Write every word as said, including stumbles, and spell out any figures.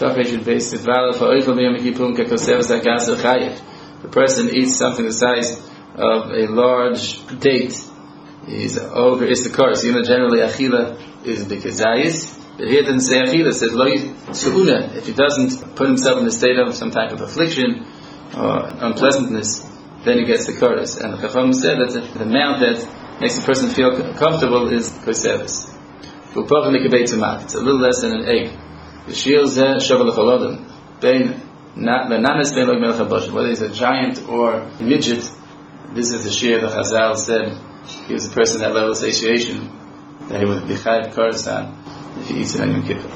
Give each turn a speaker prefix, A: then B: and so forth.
A: The person eats something the size of a large date. He's over istakars. You know, generally achila is b'kezayis. But here it doesn't say achila. It says lo su'una. If he doesn't put himself in a state of some type of affliction or unpleasantness, then he gets the chorus. And the Chacham said that the, the amount that makes the person feel comfortable is kosevis. It's a little less than an egg. Whether he's a giant or a midget, this is the shir the Chazal said he was a person at level of satiation that he would be chayav korasan if he eats it on Yom Kippur.